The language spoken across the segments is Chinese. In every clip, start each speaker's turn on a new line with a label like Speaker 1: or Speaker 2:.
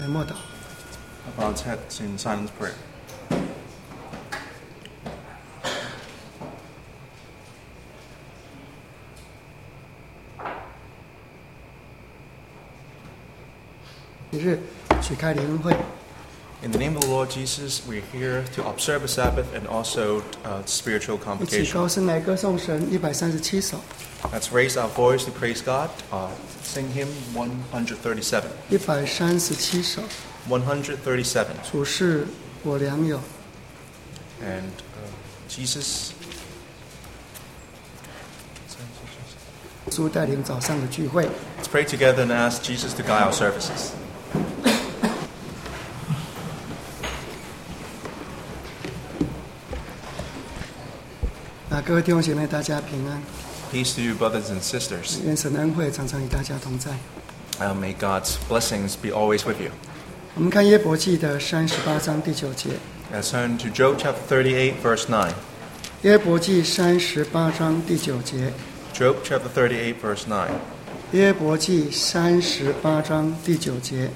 Speaker 1: 默祷。
Speaker 2: Bow our heads in silent prayer.
Speaker 1: 今日举开联恩会，
Speaker 2: In the name of the Lord Jesus, we're here to observe the Sabbath and also spiritual
Speaker 1: 一起
Speaker 2: convocation.
Speaker 1: 高声来歌颂神137首，
Speaker 2: Let's raise our voice to praise God. Sing hymn 137.
Speaker 1: 137首，
Speaker 2: 137.
Speaker 1: 主是我良友。
Speaker 2: And Jesus.
Speaker 1: 主带领早上的聚会，
Speaker 2: Let's pray together and ask Jesus to guide our services.
Speaker 1: 各位弟兄姐妹，大家平安。
Speaker 2: Peace to you, brothers and sisters.
Speaker 1: 愿神的恩惠常常与大家同在。
Speaker 2: May God's blessings be always with you.
Speaker 1: 我们看约伯记的38章第9节，
Speaker 2: Let's turn to Job chapter 38, verse 9.
Speaker 1: 约伯记38章第9节，
Speaker 2: Job chapter 38, verse 9.
Speaker 1: 约伯记38章第9节，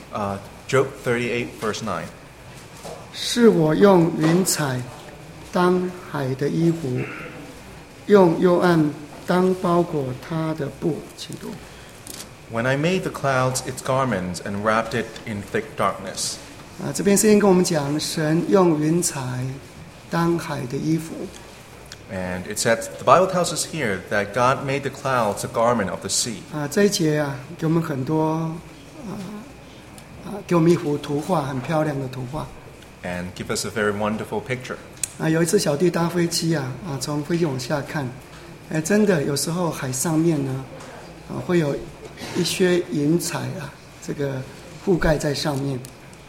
Speaker 2: Job 38, verse 9.
Speaker 1: 是我用云彩当海的衣服，用幽暗当包裹他的布。请读。
Speaker 2: When I made the clouds its garments and wrapped it in thick darkness.
Speaker 1: 这边圣经跟我们讲，神用云彩当海的衣服。
Speaker 2: And it says, the Bible tells us here that God made the clouds a garment of the sea.
Speaker 1: 这一节给我们很多给我们一幅图画，很漂亮的图画。
Speaker 2: And give us a very wonderful picture.
Speaker 1: 有一次小弟搭飞机从飞机往下看，真的有时候海上面呢会有一些云彩这个覆盖在上面。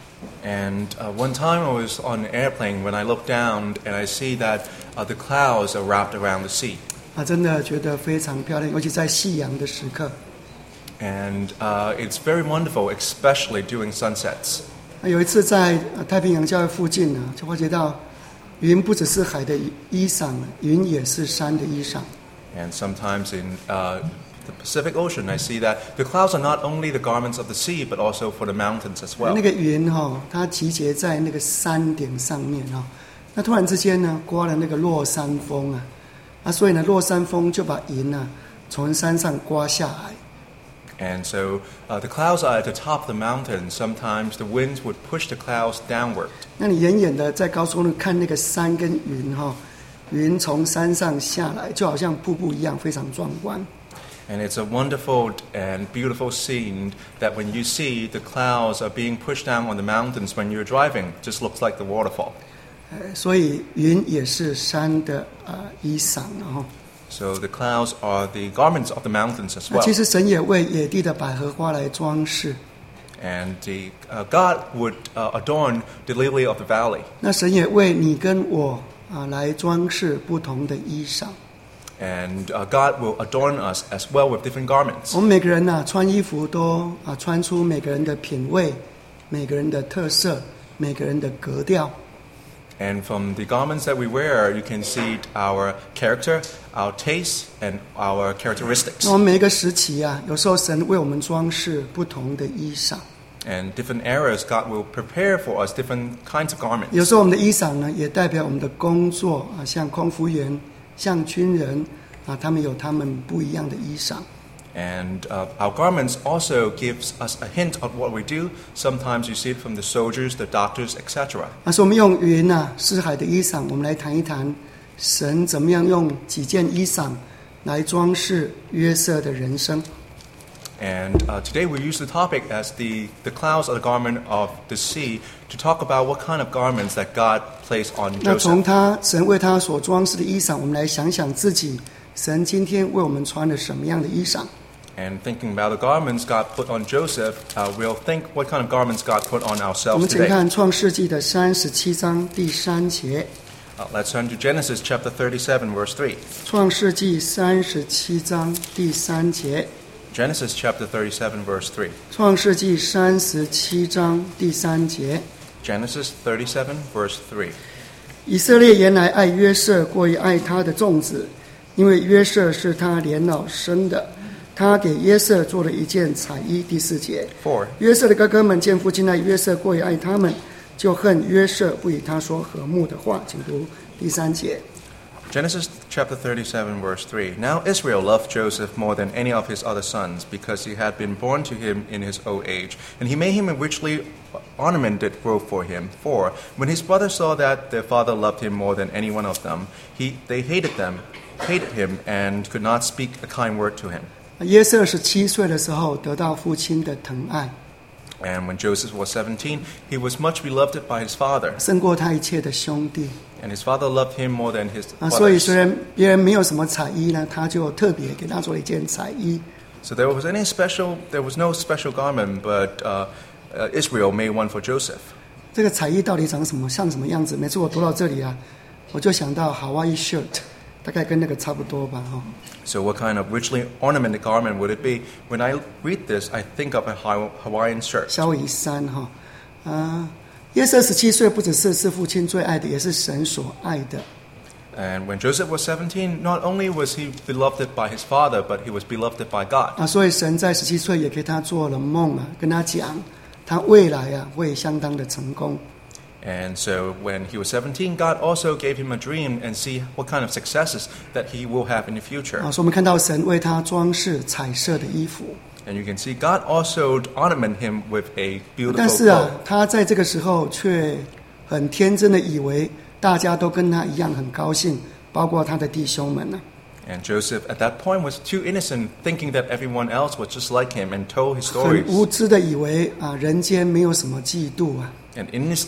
Speaker 2: And one time I was on an airplane when I looked down and I see that the clouds are wrapped around the sea.
Speaker 1: 真的觉得非常漂亮，尤其在夕阳的时刻。
Speaker 2: And it's very wonderful, especially during sunsets.
Speaker 1: 有一次在太平洋教会附近就发觉到云不只是海的衣裳，云也是山的衣裳。
Speaker 2: And sometimes in the Pacific Ocean, I see that the clouds are not only the garments of the sea, but also for the mountains as well.
Speaker 1: 那个云它集结在那个山顶上面那突然之间呢，刮了那个落山风所以呢，落山风就把云从山上刮下来。
Speaker 2: And so the clouds are at the top of the mountain. Sometimes the winds would push the clouds downward.
Speaker 1: 那你远远的在高速公路看那个山跟云云从山上下来，就好像瀑布一样，非常壮观。
Speaker 2: And it's a wonderful and beautiful scene that when you see the clouds are being pushed down on the mountains when you're driving, just looks like the waterfall.
Speaker 1: 所以云也是山的衣裳
Speaker 2: So the clouds are the garments of the mountains as
Speaker 1: 那
Speaker 2: well.
Speaker 1: 其实神也为野地的百合花来装饰。
Speaker 2: And God would adorn the lily of the valley.
Speaker 1: 那神也为你跟我来装饰不同的衣裳。
Speaker 2: And God will adorn us as well with different garments.
Speaker 1: 我们每个人穿衣服都穿出每个人的品味、每个人的特色、每个人的格调。
Speaker 2: And from the garments that we wear, you can see our character, our taste, and our characteristics.
Speaker 1: 那我们每一个时期有时候神为我们装饰不同的衣裳。
Speaker 2: And different eras, God will prepare for us different kinds of garments.
Speaker 1: 有时候我们的衣裳呢，也代表我们的工作像空服员、像军人他们有他们不一样的衣裳。
Speaker 2: And our garments also gives us a hint of what we do. Sometimes you see it from the soldiers, the doctors, etc.
Speaker 1: 所以我们用云是海的衣裳，我们来谈一谈神怎么样用几件衣裳来装饰约瑟的人生。
Speaker 2: And today we use the topic as the clouds are the garment of the sea to talk about what kind of garments that God placed on
Speaker 1: 那从
Speaker 2: Joseph.
Speaker 1: 神为他所装饰的衣裳，我们来想想自己，神今天为我们穿了什么样的衣裳。
Speaker 2: And thinking about the garments God put on Joseph, we'll think what kind of garments God put on
Speaker 1: 我
Speaker 2: ourselves
Speaker 1: 们请
Speaker 2: today.
Speaker 1: 看创世纪的37章第3节。
Speaker 2: Let's turn to Genesis chapter 37, verse 3.
Speaker 1: 创世纪37章第3节。
Speaker 2: Genesis chapter 37, verse 3.
Speaker 1: 创世纪37章第3节。
Speaker 2: Genesis 37, verse 3.
Speaker 1: 以色列原来爱约瑟过于爱他的众子，因为约瑟是他年老生的。 他给约瑟做了一件彩衣。第4节，
Speaker 2: 4.
Speaker 1: 约瑟的哥哥们见父亲爱约瑟过于爱他们，就恨约瑟，不与他说和睦的话。请读第3节。
Speaker 2: Genesis chapter 37, verse 3. Now Israel loved Joseph more than any of his other sons, because he had been born to him in his old age, and he made him a richly ornamented robe for him. 4. When his brothers saw that their father loved him more than any one of them, they hated him, and could not speak a kind word to him.
Speaker 1: 约瑟17岁的时候得到父亲的疼爱，
Speaker 2: And when Joseph was 17, he was much beloved by his father,
Speaker 1: 胜过他一切的兄弟
Speaker 2: and his father loved him more than his
Speaker 1: 所以虽
Speaker 2: brothers.
Speaker 1: 然别人没有什么彩衣呢，他就特别给他做了一件彩衣。
Speaker 2: So there was no special garment, but Israel made one for Joseph.
Speaker 1: 这个彩衣到底长什么像什么样子？每次我读到这里啊，我就想到 Hawaii shirt， 大概跟那个差不多吧。
Speaker 2: So what kind of richly ornamented garment would it be? When I read this, I think of a Hawaiian shirt.
Speaker 1: 小以山约瑟17岁不只是父亲最爱的，也是神所爱的。
Speaker 2: And when Joseph was 17, not only was he beloved by his father, but he was beloved by God.
Speaker 1: 所以神在17岁也给他做了梦跟他讲，他未来会相当的成功。
Speaker 2: And so when he was 17, God also gave him a dream and see what kind of successes that he will have in the future.
Speaker 1: 所以我们看到神为他装饰彩色的衣服。
Speaker 2: And you can see God also ornament him with a
Speaker 1: 但
Speaker 2: beautiful
Speaker 1: 是
Speaker 2: cloak.
Speaker 1: 他在这个时候却很天真的以为大家都跟他一样很高兴，包括他的弟兄们呢。
Speaker 2: And Joseph at that point was too innocent, thinking that everyone else was just like him, and told his
Speaker 1: 很
Speaker 2: stories.
Speaker 1: 无知的以为人间没有什么嫉妒
Speaker 2: And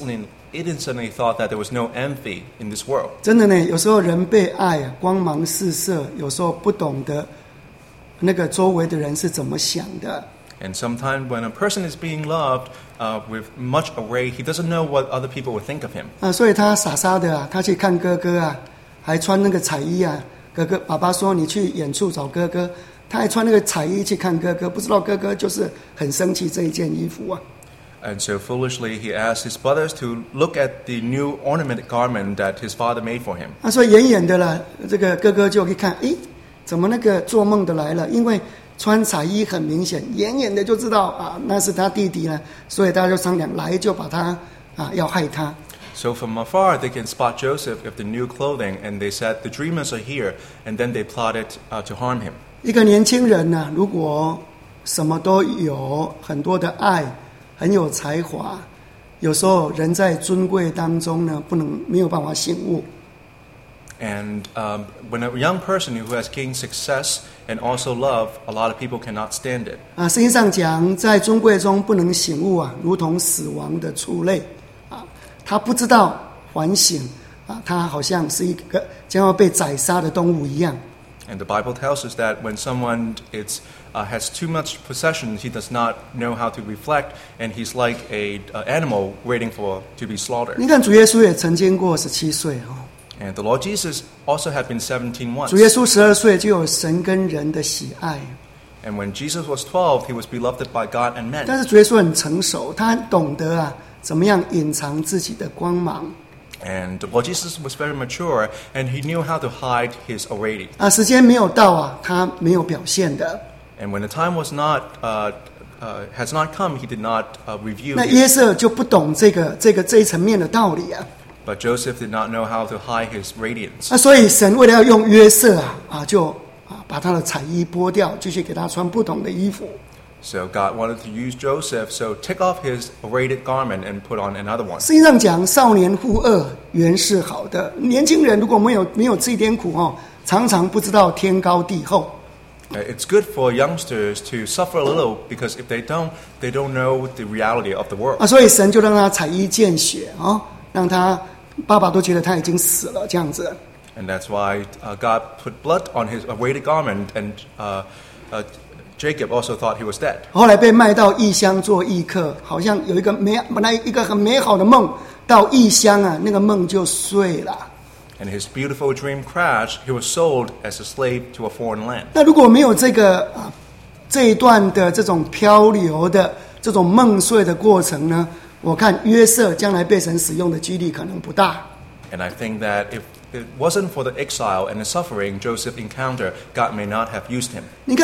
Speaker 2: innocently thought that there was no envy in this world.
Speaker 1: 真的呢，有时候人被爱光芒四射，有时候不懂得那个周围的人是怎么想的。
Speaker 2: And sometimes when a person is being loved with much array, he doesn't know what other people will think of him.
Speaker 1: 所以他傻傻的他去看哥哥还穿那个彩衣哥哥爸爸说你去远处找哥哥，他还穿那个彩衣去看哥哥，不知道哥哥就是很生气这一件衣服
Speaker 2: And so foolishly he asked his brothers to look at the new ornamented garment that his father made for him.
Speaker 1: 所以远远的了，这个哥哥就一看，怎么那个做梦的来了？因为穿彩衣很明显，远远的就知道那是他弟弟了，所以大家就商量，来就把他要害他。
Speaker 2: So from afar they can spot Joseph with the new clothing, and they said, "The dreamers are here," and then they plotted to harm him.
Speaker 1: 一个年轻人呢，如果什么都有，很多的爱，很有才华，有时候人在尊贵当中呢，没有办法醒悟。
Speaker 2: And when a young person who has gained success and also love, a lot of people cannot stand it.
Speaker 1: 圣经上讲，在尊贵中不能醒悟如同死亡的畜类他不知道反省他好像是一个将要被宰杀的动物一样。
Speaker 2: And the Bible tells us that when someone has too much possession, he does not know how to reflect, and he's like an animal waiting to be slaughtered.
Speaker 1: 你看主耶稣也曾经过17岁
Speaker 2: And the Lord Jesus also had been 17 once.
Speaker 1: 主耶稣12岁就有神跟人的喜爱。
Speaker 2: And when Jesus was 12, he was beloved by God and men.
Speaker 1: 但是主耶稣很成熟，他懂得怎么样隐藏自己的光芒。
Speaker 2: And the Lord Jesus was very mature, and he knew how to hide his already.
Speaker 1: 时间没有到他没有表现的。
Speaker 2: And when the time has not come, he did not reveal
Speaker 1: 那
Speaker 2: it.
Speaker 1: 约瑟就不懂这一层面的道理
Speaker 2: But Joseph did not know how to hide his radiance.
Speaker 1: 所以神为了要用约瑟就把他的彩衣剥掉，继续给他穿不同的衣服。
Speaker 2: So God wanted to use Joseph, so take off his rated garment and put on another one.
Speaker 1: 圣经上讲，少年负恶原是好的。年轻人如果没有吃一点苦常常不知道天高地厚。
Speaker 2: It's good for youngsters to suffer a little, because if they don't know the reality of the world.
Speaker 1: 所以神就让他彩衣见血让他爸爸都觉得他已经死了这样子。
Speaker 2: And that's why God put blood on his rated garment, and Jacob also thought he was dead.
Speaker 1: 后来被卖到异乡做异客，好像有本来一个很美好的梦，到异乡那个梦就碎了。
Speaker 2: And his beautiful dream crashed. He was sold as a slave to a foreign land.
Speaker 1: 那如果没有这一段的这种漂流的这种梦碎的过程呢，我看约瑟将来被神使用的几率可能不大。
Speaker 2: And I think that if it wasn't for the exile and the suffering Joseph encountered, God may not have used him.
Speaker 1: 你看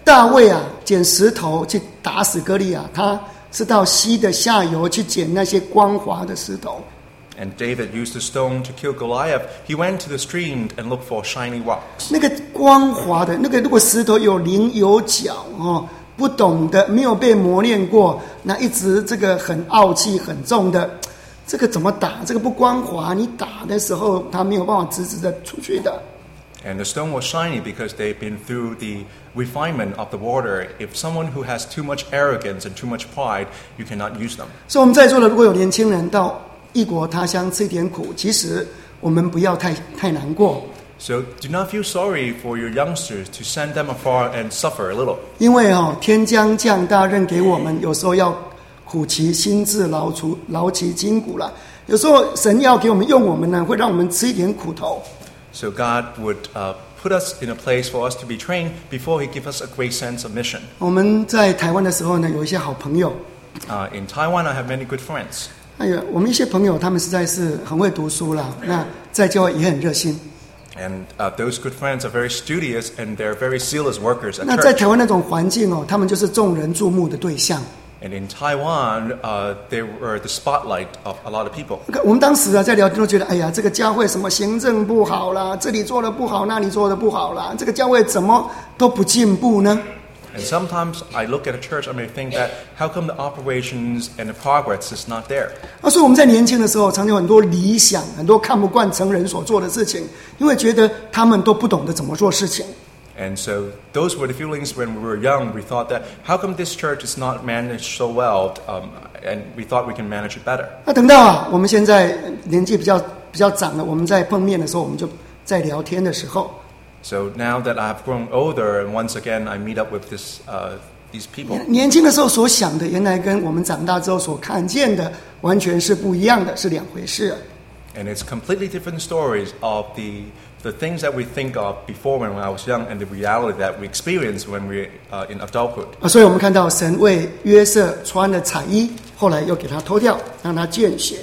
Speaker 1: 大卫啊捡石头去打死歌利亚，他是到溪的下游去捡那些光滑的石头。
Speaker 2: And David used a stone to kill Goliath. He went to the stream and looked for shiny rocks.
Speaker 1: 那个光滑的那个，如果石头有棱有角哦，不懂的没有被磨练过，那一直这个很傲气很重的，这个怎么打？这个不光滑，你打的时候它没有办法直直的出去的。
Speaker 2: And the stone was shiny because they've been through the refinement of the water. If someone who has too much arrogance and too much pride, you cannot use them.
Speaker 1: 所以我们在座的如果有年轻人到异国他乡吃一点苦，其实我们不要太难过。
Speaker 2: So do not feel sorry for your youngsters to send them afar and suffer a little.
Speaker 1: 因为天将降大任给我们，有时候要苦其心志，劳其筋骨了。有时候神要给我们用我们呢，会让我们吃一点苦头。
Speaker 2: So God would put us in a place for us to be trained before He gives us a great sense of mission.
Speaker 1: 我们在台湾的时候呢，有一些好朋友。
Speaker 2: In Taiwan, I have many good friends.
Speaker 1: 我们一些朋友他们实在是很会读书啦，那在教会也很热心。
Speaker 2: And those good friends are very studious and they're very zealous workers at
Speaker 1: 那在
Speaker 2: church.
Speaker 1: 台湾那种环境他们就是众人注目的对象。
Speaker 2: And in Taiwan, they were the spotlight of a lot of people.
Speaker 1: 我们当时在聊天都觉得，哎呀，这个教会什么行政不好啦，这里做的不好，那里做的不好啦，这个教会怎么都不进步呢？
Speaker 2: And sometimes I look at a church, I may think that how come the operations and the progress is not there?
Speaker 1: 所以我们在年轻的时候，常有很多理想，很多看不惯成人所做的事情，因为觉得他们都不懂得怎么做事情。
Speaker 2: And so those were the feelings when we were young. We thought that how come this church is not managed so well, and we thought we can manage it better.
Speaker 1: 那等到我们现在年纪比较长了，我们在碰面的时候，我们就在聊天的时候。
Speaker 2: So now that I've grown older, and once again I meet up with these people.
Speaker 1: 年轻的时候所想的，原来跟我们长大之后所看见的，完全是不一样的，是两回事。
Speaker 2: And it's completely different stories of the things that we think of before when I was young and the reality that we experience when we're in adulthood.
Speaker 1: 所以我们看到神为约瑟穿了彩衣，后来又给他脱掉，让他见血。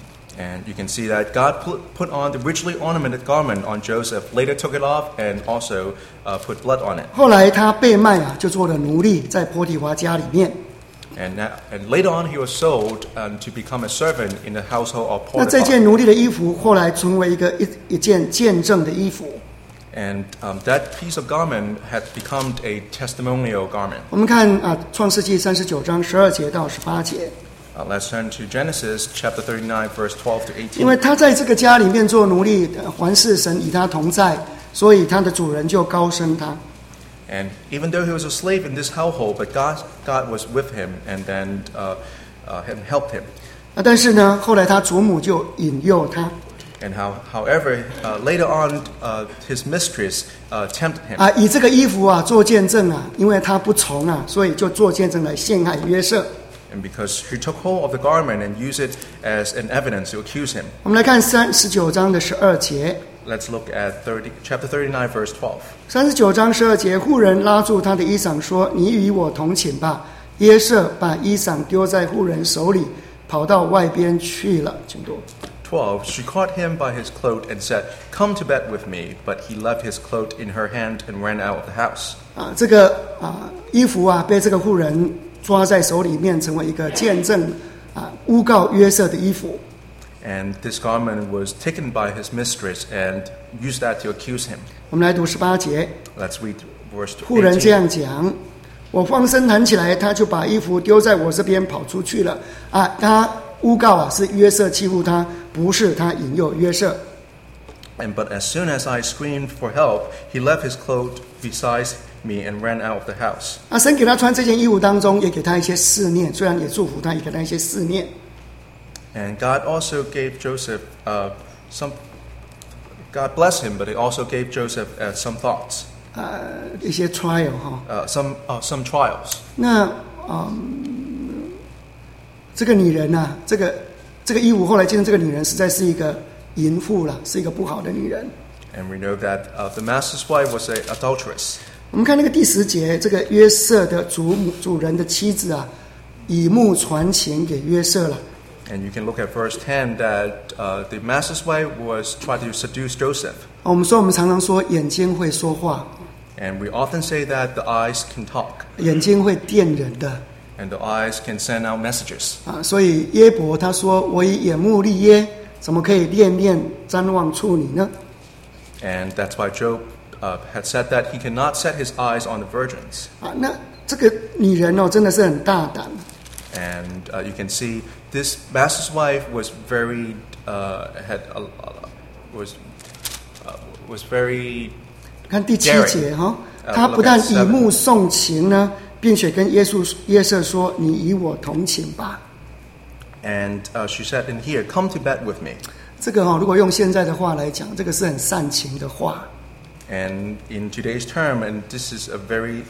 Speaker 2: And you can see that God put on the richly ornamented garment on Joseph, later took it off and also put blood on it.
Speaker 1: 后来他被卖就做了奴隶，在波提华家里面。
Speaker 2: And later on he was sold to become a servant in the household of
Speaker 1: 那这
Speaker 2: Potiphar.
Speaker 1: 件奴隶的衣服后来成为一件见证的衣服。
Speaker 2: And that piece of garment had become a testimonial garment.
Speaker 1: 我们看创世纪39章12节到18节。
Speaker 2: Let's turn to Genesis chapter 39, verse 12 to
Speaker 1: 因
Speaker 2: 18.
Speaker 1: 为他在这个家里面做奴隶，还是神与他同在，所以他的主人就高升他。
Speaker 2: And even though he was a slave in this household, but God was with him and then and helped him.
Speaker 1: 但是呢，后来他祖母就引诱他。
Speaker 2: And however, later on, his mistress tempted him.
Speaker 1: 以这个衣服做见证因为他不从所以就做见证来陷害约瑟。
Speaker 2: And because she took hold of the garment and used it as an evidence to accuse him.
Speaker 1: 我们来看39章的12节。
Speaker 2: Let's look at chapter 39, verse 12.
Speaker 1: 39章12节，妇人拉住他的衣裳说：“你与我同寝吧。”约瑟把衣裳丢在妇人手里，跑到外边去了。请读。
Speaker 2: 12, she caught him by his cloak and said, "Come to bed with me." But he left his cloak in her hand and ran out of the house.
Speaker 1: 这个衣服被这个妇人抓在手里面，成为一个见证诬告约瑟的衣服。
Speaker 2: And this garment was taken by his mistress and used that to accuse him.
Speaker 1: 我们来读18节。
Speaker 2: Let's read verse
Speaker 1: 妇人这
Speaker 2: 18.
Speaker 1: 样讲：“我放声弹起来，他就把衣服丢在我这边跑出去了。”他诬告是约瑟欺负他，不是他引诱约瑟。
Speaker 2: But as soon as I screamed for help, he left his cloak beside me and ran out of the house.
Speaker 1: 神给他穿这件衣服当中，也给他一些试炼，虽然也祝福他，也给他一些试炼。
Speaker 2: And God also gave Joseph God blessed him, but he also gave Joseph some thoughts.
Speaker 1: 一些 trial
Speaker 2: Some trials.
Speaker 1: 那这个女人这个衣服后来见证这个女人实在是一个淫妇了，是一个不好的女人。
Speaker 2: And we know that the master's wife was an adulteress.
Speaker 1: 我们看那个第10节，这个约瑟的主人的妻子以目传情给约瑟了。
Speaker 2: And you can look at verse 10 that the master's wife was trying to seduce Joseph.
Speaker 1: 我们常常说眼睛会说话。
Speaker 2: And we often say that the eyes can talk,
Speaker 1: 眼睛会电人的
Speaker 2: and the eyes can send out messages.
Speaker 1: 啊。所以耶伯他说：“我以眼目立耶，怎么可以恋恋瞻望处女呢？”
Speaker 2: And that's why Job had said that he cannot set his eyes on the virgins.
Speaker 1: 啊，那这个女人哦，真的是很大胆。
Speaker 2: And you can see this master's wife was very was very
Speaker 1: 看第7节哈，她不但以目送情呢，并且跟约瑟说：“你与我同寝吧。”
Speaker 2: And she said in here, "Come to bed with me."
Speaker 1: 这个如果用现在的话来讲，这个是很煽情的话。
Speaker 2: And in today's term, and this is a very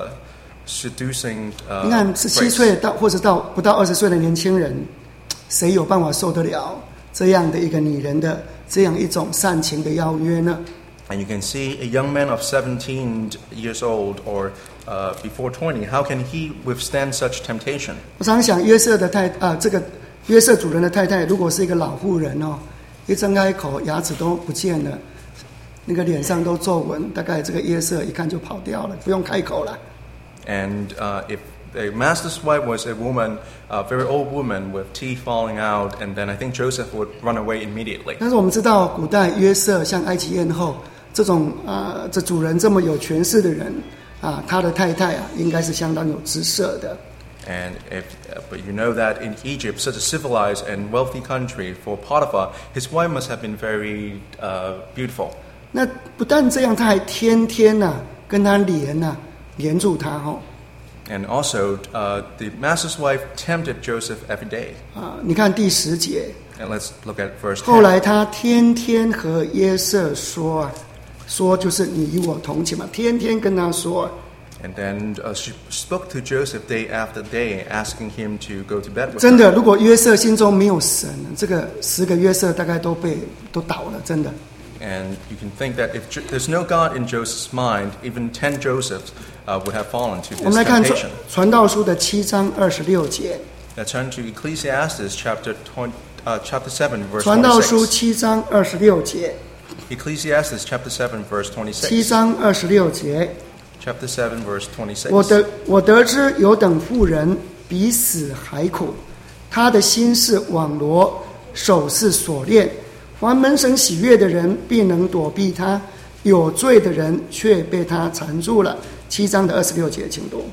Speaker 2: seducing.
Speaker 1: 你看，17岁或者到不到20岁的年轻人，谁有办法受得了这样的一个女人的这样一种煽情的邀约呢？
Speaker 2: And you can see a young man of 17 years old or before 20. How can he withstand such temptation?
Speaker 1: 我常想这个约瑟主人的太太，如果是一个老妇人哦，一睁开口牙齿都不见了，那个脸上都皱纹，大概这个约瑟一看就跑掉了，不用开口了。
Speaker 2: And if the master's wife was a woman, a very old woman with teeth falling out, and then I think Joseph would run away immediately.
Speaker 1: 但是我们知道，古代约瑟像埃及艳后这种这主人这么有权势的人啊，他的太太应该是相当有姿色的。
Speaker 2: And but you know that in Egypt, such a civilized and wealthy country, for Potiphar, his wife must have been very beautiful.
Speaker 1: 那不但这样，他还天天跟他连住他
Speaker 2: And also, the master's wife tempted Joseph every day.
Speaker 1: 你看第10节。
Speaker 2: And let's look at verse 10.
Speaker 1: 后来他天天和约瑟说说就是你与我同寝嘛，天天跟他说。
Speaker 2: And then she spoke to Joseph day after day, asking him to go to bed with her.
Speaker 1: 真的，如果约瑟心中没有神，这个10个约瑟大概都倒了，真的。
Speaker 2: And you can think that if there's no God in Joseph's mind, even 10 Josephs would have fallen to
Speaker 1: 我们
Speaker 2: this
Speaker 1: 来看
Speaker 2: temptation.
Speaker 1: 传道书的7章26节。
Speaker 2: Let's turn to Ecclesiastes chapter 7, verse
Speaker 1: 传道书
Speaker 2: 26.
Speaker 1: 7章26节。
Speaker 2: Ecclesiastes chapter 7, verse
Speaker 1: 7
Speaker 2: 26.
Speaker 1: 章26节。
Speaker 2: Chapter 7, verse 26.
Speaker 1: 我得知有等妇人比死还苦，她的心是网罗，手是锁链。凡蒙神喜悦的人必能躲避他，有罪的人却被他缠住了。7章的26节，请读。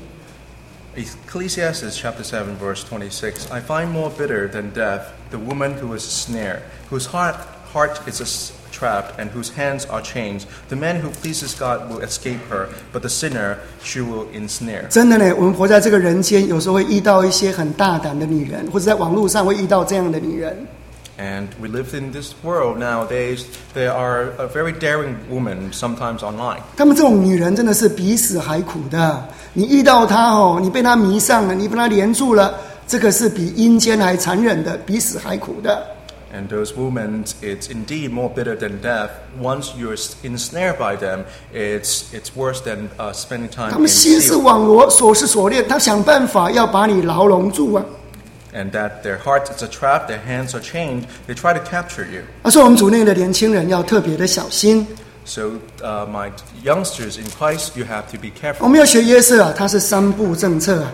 Speaker 2: Ecclesiastes chapter 7, verse 26. I find more bitter than death the woman who is a snare, whose heart is a trap, and whose hands are chains. The man who pleases God will escape her, but the sinner she will ensnare.
Speaker 1: 真的呢，我们活在这个人间，有时候会遇到一些很大胆的女人，或者在网络上会遇到这样的女人。
Speaker 2: And we live in this world nowadays. There are a very daring women sometimes online.
Speaker 1: 她们这种女人真的是比死还苦的。你遇到她你被她迷上了，你被她连住了，这个是比阴间还残忍的，比死还苦的。
Speaker 2: And those women, it's indeed more bitter than death. Once you're ensnared by them, it's worse than spending time
Speaker 1: 她
Speaker 2: in
Speaker 1: 们心是
Speaker 2: seal.
Speaker 1: 网罗，手是锁链，她想办法要把你牢笼住啊。
Speaker 2: And that their heart is a trap, their hands are chained. They try to capture you.
Speaker 1: 所以我们主内的年轻人要特别的小心。
Speaker 2: So, my youngsters in Christ, you have to be
Speaker 1: 我
Speaker 2: careful.
Speaker 1: 们要学约瑟他是3步政策。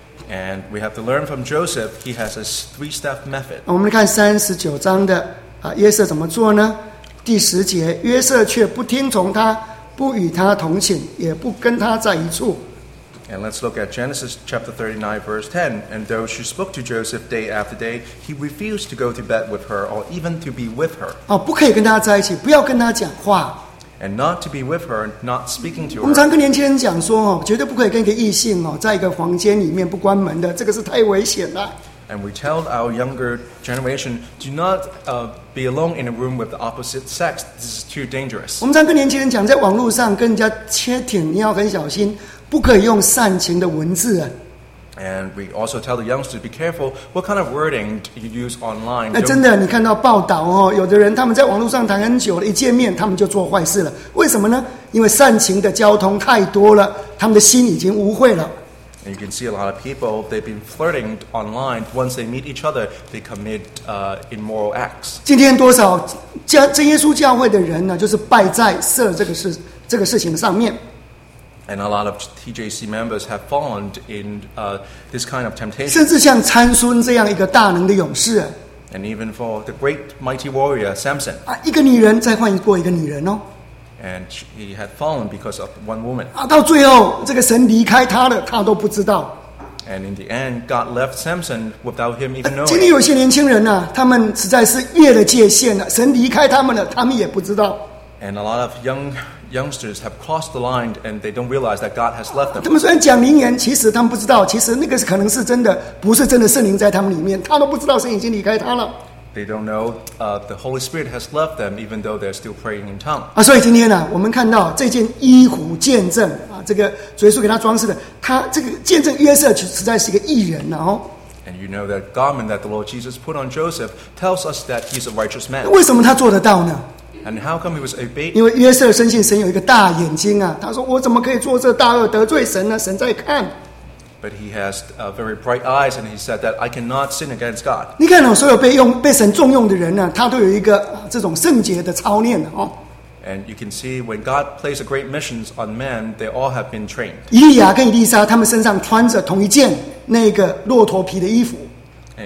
Speaker 2: And we have to learn from Joseph. He has a 3-step method.
Speaker 1: 我们看39章的约瑟怎么做呢？第10节，约瑟却不听从他，不与他同寝，也不跟他在一处。
Speaker 2: And let's look at Genesis chapter 39, verse 10. And though she spoke to Joseph day after day, he refused to go to bed with her or even to be with her.
Speaker 1: 不可以跟他在一起，不要跟他讲话。
Speaker 2: And not to be with her, not speaking to
Speaker 1: 我们
Speaker 2: her.
Speaker 1: 常跟年轻人讲说绝对不可以跟一个异性在一个房间里面不关门的，这个是太危险了。
Speaker 2: And we tell our younger generation, do not be alone in a room with the opposite sex. This is too dangerous.
Speaker 1: 我们常跟年轻人讲，在网络上跟人家chatting，你要很小心，不可以用煽情的文字啊。
Speaker 2: And we also tell the youngsters to be careful what kind of wording you use online.
Speaker 1: 那真的，你看到报道有的人他们在网络上谈很久了，一见面他们就做坏事了。为什么呢？因为煽情的交通太多了，他们的心已经污秽了。
Speaker 2: And you can see a lot of people, they've been flirting online. Once they meet each other, they commit immoral acts.
Speaker 1: 今天多少真耶稣教会的人呢，就是败在色这个事情上面。
Speaker 2: And a lot of TJC members have fallen in this kind of temptation.
Speaker 1: 甚至像参孙这样一个大能的勇士
Speaker 2: And even for the great mighty warrior Samson.
Speaker 1: 一个女人再换过一个女人
Speaker 2: And he had fallen because of one woman.
Speaker 1: 到最后这个神离开他了，他都不知道。
Speaker 2: And in the end, God left Samson without him even knowing.
Speaker 1: 今天有些年轻人他们实在是越了界限了，神离开他们了，他们也不知道。
Speaker 2: And a lot of youngsters have crossed the line and they don't realize that God has left them.
Speaker 1: 他们虽然讲灵言，其实他们不知道，其实那个可能是真的，不是真的圣灵在他们里面，他都不知道神已经离开他了。
Speaker 2: They don't know the Holy Spirit has left them even though they're still praying in tongue.
Speaker 1: 所以今天我们看到这件衣服见证这个主耶稣给他装饰的，他这个见证约瑟实在是一个义人
Speaker 2: And you know that garment that the Lord Jesus put on Joseph tells us that he's a righteous man.
Speaker 1: 为什么他做得到呢？
Speaker 2: And how come he was obeyed?
Speaker 1: 因为约瑟深信神有一个大眼睛他说我怎么可以做这大恶得罪神呢？神在看。
Speaker 2: But he has very bright eyes, and he said that I cannot sin against God.
Speaker 1: 你看所有被神重用的人他都有一个这种圣洁的操练
Speaker 2: And you can see when God plays a great missions on men, they all have been trained.
Speaker 1: 以利亚跟以利沙他们身上穿着同一件那个骆驼皮的衣服。
Speaker 2: And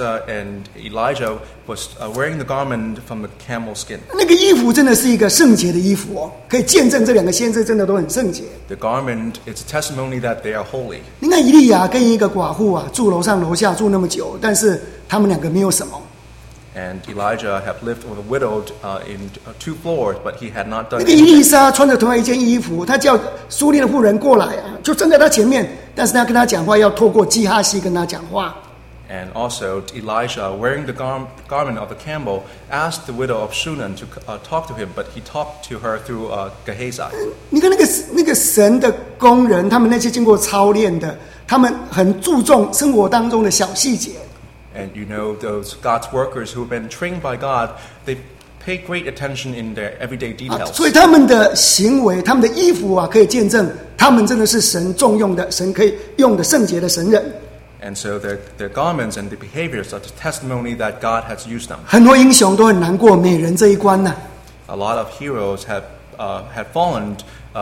Speaker 2: Elijah was wearing the garment from the camel skin.
Speaker 1: 那个衣服真的是一个圣洁的衣服可以见证这两个先知真的都很圣洁。
Speaker 2: The garment is a testimony that they are holy.
Speaker 1: 你看以利亚跟一个寡妇住楼上楼下住那么久，但是他们两个没有什么。
Speaker 2: And Elijah had lived with a widow in 2 floors, but he had not done
Speaker 1: 那个以利沙穿着同样一件衣服，他叫苏利的妇人过来就站在他前面，但是他跟他讲话要透过基哈西跟他讲话。
Speaker 2: And also Elisha, wearing the garment of the camel, asked the widow of Shunem to talk to him, but he talked to her through Gehazi.
Speaker 1: 你看那个神的工人，他们那些经过操练的，他们很注重生活当中的小细节。
Speaker 2: And you know those God's workers who've been trained by God, they pay great attention in their everyday details.
Speaker 1: 所以他们的行为，他们的衣服可以见证他们真的是神重用的，神可以用的圣洁的神人。
Speaker 2: And so their garments and their behaviors are the testimony that God has used them.
Speaker 1: 很多英雄都很难过美人这一关
Speaker 2: A lot of heroes have fallen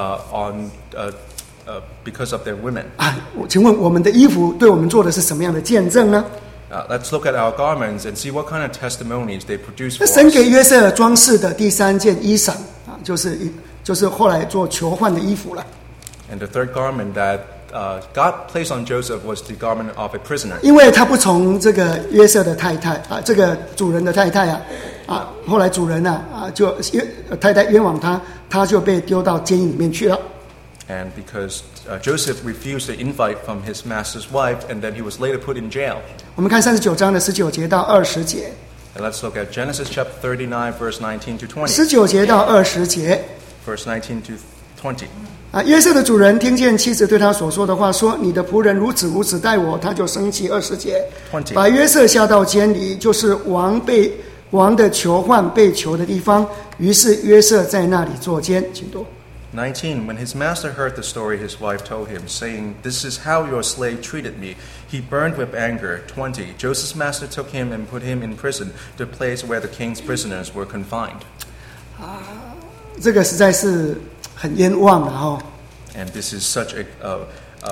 Speaker 2: because of their women.
Speaker 1: 请问我们的衣服对我们做的是什么样的见证呢？
Speaker 2: Let's look at our garments and see what kind of testimonies they produce for
Speaker 1: 那神给
Speaker 2: us.
Speaker 1: 约瑟装饰的第3件衣裳就是后来做囚犯的衣服了。
Speaker 2: And the third garment that God placed on Joseph was the garment of a prisoner.
Speaker 1: 因为他不从这个约瑟的太太这个主人的太太后来主人就太太冤枉他，他就被丢到监狱里面去了。
Speaker 2: And because Joseph refused the invite from his master's wife, and then he was later put in jail.
Speaker 1: 我们看39章的19节到20节。
Speaker 2: And let's look at Genesis chapter 39, verse 19 to 20.
Speaker 1: 19节到20节。
Speaker 2: Verse 19 to 20.
Speaker 1: 约瑟的主人听见妻子对他所说的话，说：“你的仆人如此待我，他就生气。”20节，把约瑟下到监里，就是王的囚犯被囚的地方。于是约瑟在那里坐监。请读。
Speaker 2: 19. When his master heard the story, his wife told him, saying, "This is how your slave treated me." He burned with anger. 20. Joseph's master took him and put him in prison, the place where the king's prisoners were confined.
Speaker 1: 这个实在是很冤枉了
Speaker 2: And this is such a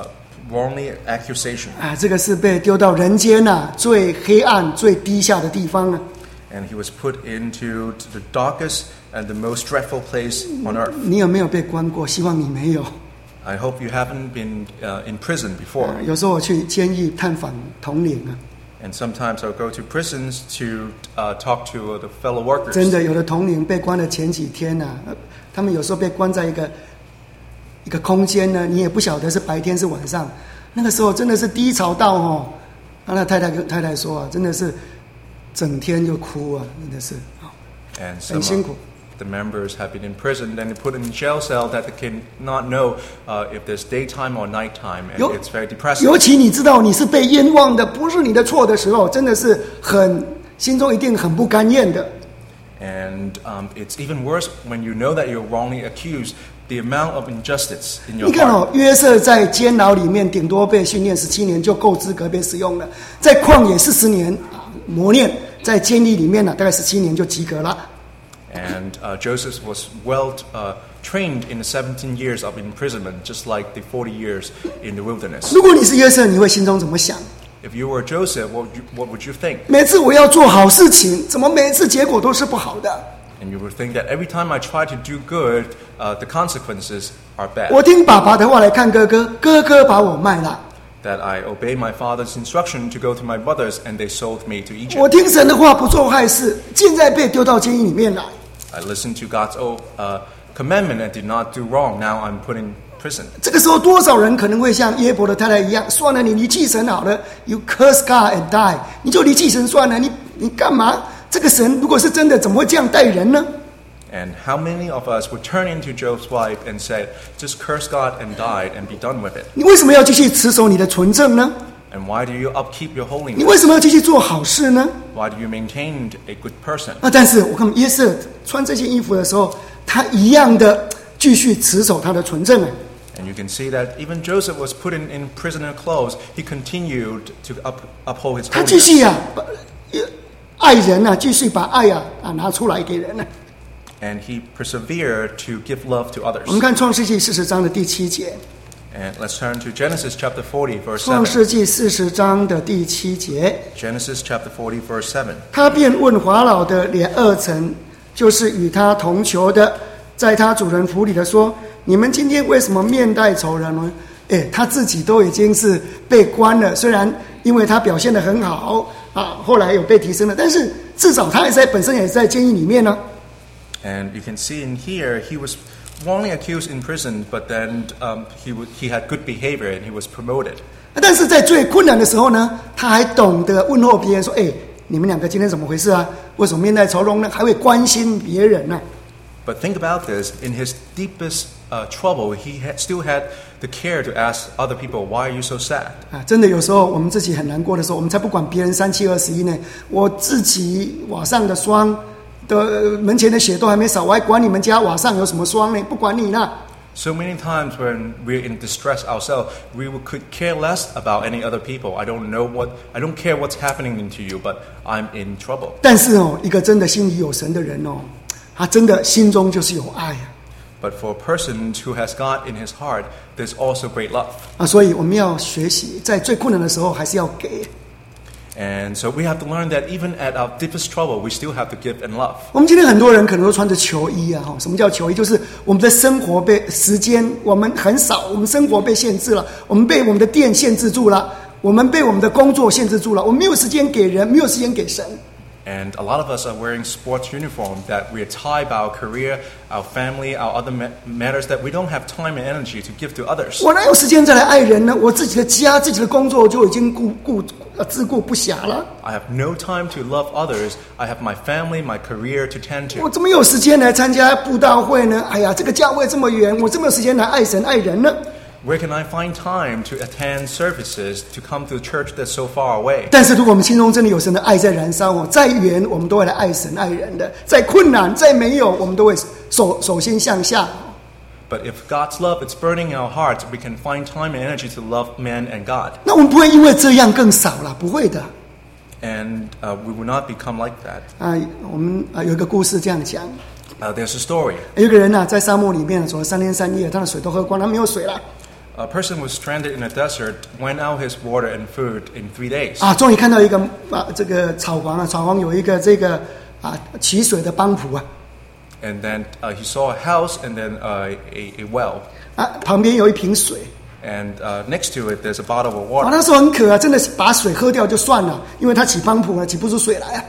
Speaker 2: wrongly accusation.
Speaker 1: 这个是被丢到人间最黑暗、最低下的地方
Speaker 2: And he was put into the darkest and the most dreadful place on earth.
Speaker 1: 你有没有被关过？希望你没有。
Speaker 2: I hope you haven't been in prison before.
Speaker 1: 有时候我去监狱探访同龄
Speaker 2: And sometimes I'll go to prisons to talk to the fellow workers.
Speaker 1: 真的，有的同龄被关的前几天他们有时候被关在一个空间你也不晓得是白天是晚上。那个时候真的是低潮到那太太跟太太说真的是整天就哭真的是很辛苦。
Speaker 2: The members have been imprisoned and put in a jail cell that they cannot know if there's daytime or nighttime, and it's very depressing.
Speaker 1: 尤其你知道你是被冤枉的，不是你的错的时候，真的是心中一定很不甘愿的。
Speaker 2: And it's even worse when you know that you're wrongly accused. The amount of injustice in your
Speaker 1: 你看
Speaker 2: heart.
Speaker 1: 约瑟在监牢里面顶多被训练17年就够资格被使用了，在旷野40年磨练，在监狱里面大概17年就及格了。
Speaker 2: And Joseph was well trained in the 17 years of imprisonment, just like the 40 years in the wilderness.
Speaker 1: 如果你是约瑟，你会心中怎么想？
Speaker 2: If you were Joseph, what would you think?
Speaker 1: 每次我要做好事情，怎么每次结果都是不好的？
Speaker 2: And you would think that every time I try to do good, the consequences are bad.
Speaker 1: 我听爸爸的话来看哥哥，哥哥把我卖了。
Speaker 2: That I obeyed my father's instruction to go to my brothers, and they sold me to Egypt.
Speaker 1: 我听神的话不做坏事，现在被丢到监狱里面来。
Speaker 2: I listened to God's commandment and did not do wrong. Now I'm put in prison.
Speaker 1: 这个时候，多少人可能会像约伯的太太一样，算了，你离弃神好了 ，You curse God and die， 你就离弃神算了，你干嘛？这个神如果是真的，怎么会这样待人呢？
Speaker 2: And how many of us would turn into Job's wife and say, just curse God and die and be done with it?
Speaker 1: 你为什么要继续持守你的纯正呢？
Speaker 2: And why do you upkeep your
Speaker 1: 你
Speaker 2: holiness?
Speaker 1: 为什么要继续做好事呢？
Speaker 2: Why do you maintain a good person?
Speaker 1: 但是我看约瑟穿这件衣服的时候，他一样的继续持守他的纯正。
Speaker 2: And you can see that even Joseph was put in prisoner clothes. He continued to uphold his
Speaker 1: 他继续
Speaker 2: holiness.
Speaker 1: 爱人继续把爱拿出来给人。
Speaker 2: And he persevered to give love to
Speaker 1: 我
Speaker 2: others.
Speaker 1: 们看创世纪40章的第7节。
Speaker 2: And let's turn to Genesis chapter 40, verse
Speaker 1: 创
Speaker 2: 7.
Speaker 1: 世纪40章的第7节，
Speaker 2: Genesis chapter 40, verse 7.
Speaker 1: 他便问法老的连二臣，就是与他同囚的，在他主人府里的说：“你们今天为什么面带愁容呢？”他自己都已经是被关了，虽然因为他表现得很好后来有被提升了，但是至少他本身也是在监狱里面呢。
Speaker 2: And you can see in here, he was wrongly accused in prison, but then he had good behavior and he was promoted.
Speaker 1: 但是在最困难的时候呢，他还懂得问候别人说：“你们两个今天怎么回事啊？为什么面带愁容呢？”还会关心别人呢。
Speaker 2: But think about this. In his deepest trouble, he still had the care to ask other people, why are you so sad?
Speaker 1: 真的有时候我们自己很难过的时候，我们才不管别人3、7、21呢，我自己瓦上的霜的门前的血都还没扫，我还管你们家瓦上有什么霜呢？不管你呢。
Speaker 2: So many times when we're in distress ourselves, we could care less about any other people. I don't care what's happening to you, but I'm in trouble.
Speaker 1: 但是一个真的心里有神的人他真的心中就是有爱
Speaker 2: But for a person who has God in his heart, there's also great love.
Speaker 1: 所以我们要学习，在最困难的时候还是要给。
Speaker 2: And so we have to learn that even at our deepest trouble, we still have to give and love.
Speaker 1: 我们今天很多人可能都穿着球衣什么叫球衣？就是我们的生活被时间我们很少，我们生活被限制了，我们被我们的店限制住了，我们被我们的工作限制住了，我们没有时间给人，没有时间给神。
Speaker 2: And a lot of us are wearing sports uniform that we are tied by our career, our family, our other matters that we don't have time and energy to give to others.
Speaker 1: 我哪有时间再来爱人呢？我自己的家、自己的工作就已经自顾不暇了。
Speaker 2: I have no time to love others. I have my family, my career to tend
Speaker 1: 我
Speaker 2: to.
Speaker 1: 怎么有时间来参加布道会呢？这个教会这么远，我怎么有时间来爱神爱人呢？
Speaker 2: Where can I find time to attend services, to come to a church that's so far away?
Speaker 1: 但是如果我们心中真的有神的爱在燃烧再远我们都会来爱神爱人的，再困难再没有我们都会手心向下。
Speaker 2: But if God's love is burning in our hearts, we can find time and energy to love man and God.
Speaker 1: 那我们不会因为这样更少了，不会的。
Speaker 2: And we will not become like that.
Speaker 1: 我们有一个故事这样讲，
Speaker 2: There's a story.
Speaker 1: 有一个人在沙漠里面走了3天3夜，他的水都喝光，他没有水了。
Speaker 2: A person was stranded in a desert, went out his water and food in 3 days.
Speaker 1: 终于看到一个这个草房草房有一个这个取水的帮浦
Speaker 2: And then he saw a house and then a well.
Speaker 1: 旁边有一瓶水。
Speaker 2: And next to it, there's a bottle of water.
Speaker 1: 那时候很渴真的把水喝掉就算了，因为他起帮浦起不出水来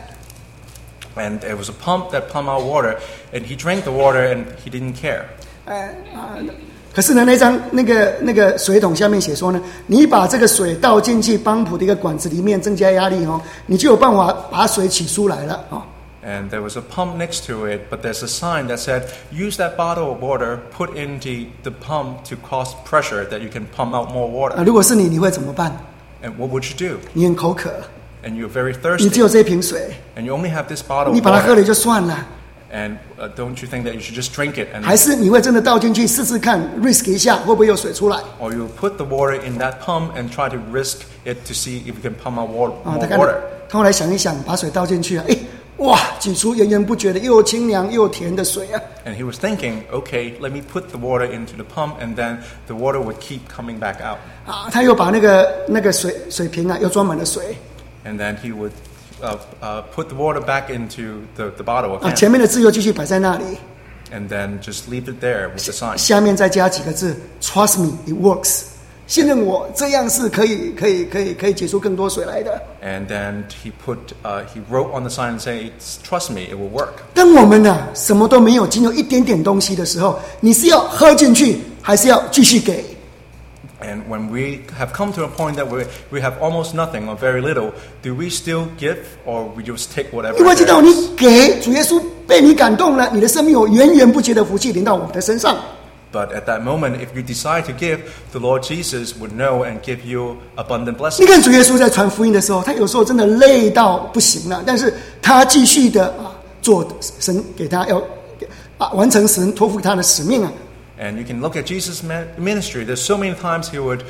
Speaker 2: And there was a pump that pumped out water, and he drank the water and he didn't care.
Speaker 1: 可是呢，那个水桶下面写说呢，你把这个水倒进去帮浦的一个管子里面，增加压力你就有办法把水取出来了
Speaker 2: And there was a pump next to it, but there's a sign that said, use that bottle of water, put into the pump to cause pressure that you can pump out more water.
Speaker 1: 如果是你会怎么办？
Speaker 2: And what would you do?
Speaker 1: 你很口渴，
Speaker 2: And you're very
Speaker 1: 你只有
Speaker 2: thirsty,
Speaker 1: 这瓶水，
Speaker 2: and you only have this bottle
Speaker 1: 你
Speaker 2: of
Speaker 1: 把它喝
Speaker 2: water.
Speaker 1: 了就算了，
Speaker 2: And don't you think that you should just drink it?
Speaker 1: 还是你会真的倒进去试试看 ，risk 一下会不会有水出来
Speaker 2: Or you put the water in that pump and try to risk it to see if you can pump out more
Speaker 1: 他
Speaker 2: water.
Speaker 1: 后来想一想，把水倒进去哇，挤出源源不绝的又清凉又甜的水啊！
Speaker 2: And he was thinking, okay, let me put the water into the pump, and then the water would keep coming back out.
Speaker 1: 啊，他又把那个水瓶啊，又装满了水
Speaker 2: And then he would put the water back into the bottle
Speaker 1: 啊，
Speaker 2: again,
Speaker 1: 前面的字又继续摆在那里，
Speaker 2: and then just leave it there with the sign.
Speaker 1: 下面再加几个字 ：Trust me, it works。信任我，这样是可以挤出更多水来的。
Speaker 2: And then he wrote on the sign and say, trust me, it will work.
Speaker 1: 当我们啊什么都没有，仅有一点点东西的时候，你是要喝进去，还是要继续给？
Speaker 2: And when we have come to a point that we have almost nothing or very little, do we still give, or we just take whatever?
Speaker 1: 因为知道
Speaker 2: there
Speaker 1: 你
Speaker 2: is?
Speaker 1: 给主耶稣被你感动了，你的生命有源源不绝的福气临到我们的身上。
Speaker 2: But at that moment, if you decide to give, the Lord Jesus would know and give you abundant
Speaker 1: 你
Speaker 2: blessings.
Speaker 1: 看主耶稣在传福音的时候，他有时候真的累到不行了，但是他继续的做神给他要完成神托付他的使命啊。
Speaker 2: And you can look at Jesus' ministry. There's so many times he was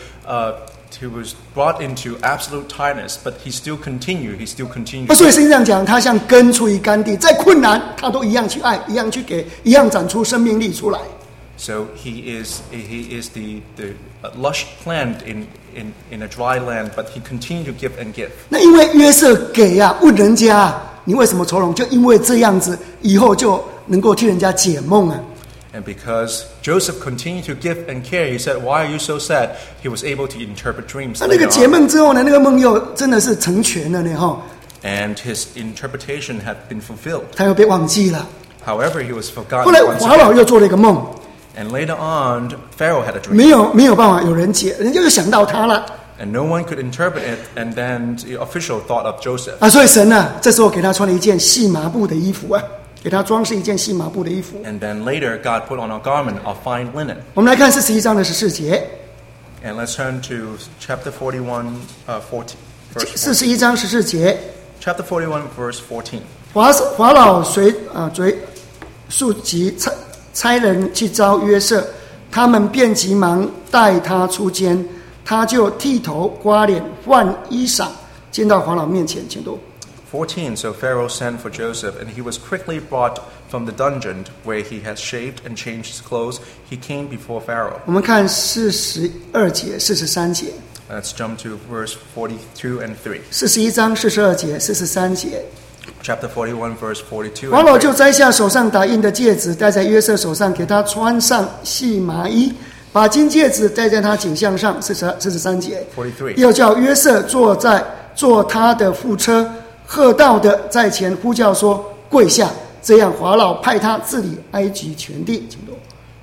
Speaker 2: brought into absolute tiredness, but he still continued. He still continued.
Speaker 1: 所以圣经上讲，他像根出于干地，再困难他都一样去爱，一样去给，一样长出生命力出来。
Speaker 2: So he is the lush plant in a dry land, but he continued to give and give.
Speaker 1: 那因为约瑟给啊，问人家啊，你为什么愁容？就因为这样子，以后就能够替人家解梦啊。
Speaker 2: And because Joseph continued to give and care, he said, "Why are you so sad?" He was able to interpret dreams.
Speaker 1: 那个
Speaker 2: later
Speaker 1: 解
Speaker 2: on.
Speaker 1: 梦之后呢，那个梦又真的是成全了呢哈，
Speaker 2: And his interpretation had been fulfilled.
Speaker 1: 他又被忘记了。
Speaker 2: However, he was
Speaker 1: 后
Speaker 2: forgotten
Speaker 1: 来
Speaker 2: once
Speaker 1: 法老
Speaker 2: again.
Speaker 1: 又做了一个梦，
Speaker 2: And later on, Pharaoh had a dream.
Speaker 1: 没有办法有人解，人家就想到他了
Speaker 2: And no one could interpret it, and then the official thought of Joseph.
Speaker 1: 啊，所以神呢，这时候给他穿了一件细麻布的衣服啊，给他装饰一件细麻布的衣服。
Speaker 2: And then later, God put on a garment of fine linen.
Speaker 1: 我们来看41章的14节，
Speaker 2: And let's turn to chapter 41, 14, verse 14.
Speaker 1: 41章14节，
Speaker 2: Chapter 41, verse 14.
Speaker 1: 法老速即差人去招约瑟，他们便急忙带他出监，他就剃头刮脸换衣裳，见到法老面前。请读。
Speaker 2: 14. So Pharaoh sent for Joseph, and he was quickly brought from the dungeon where he had shaved and changed his clothes. He came before Pharaoh.
Speaker 1: 我们看42节、43节，
Speaker 2: Let's jump to verse 42 and 3.
Speaker 1: 41章42节、43节。
Speaker 2: Chapter 41, verse 42
Speaker 1: 法老
Speaker 2: and
Speaker 1: 就
Speaker 2: 3.
Speaker 1: 摘下手上打印的戒指，戴在约瑟手上，给他穿上细麻衣，把金戒指戴在他颈项上。43节。
Speaker 2: 43.
Speaker 1: 又叫约瑟坐他的副车，喝道的在前呼叫说：“跪下！”这样法老派他治理埃及全地。请读。